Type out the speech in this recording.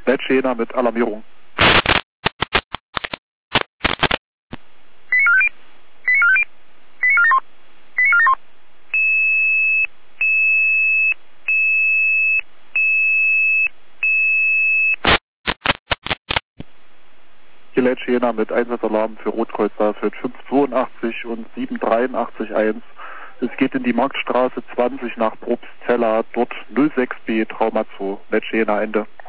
Netz Jena mit Alarmierung. Hier Netz Jena mit Einsatzalarm für Rotkreuzer für 582 und 7831. Es geht in die Marktstraße 20 nach Probstzella, dort 06B Trauma 2, Netz Jena Ende.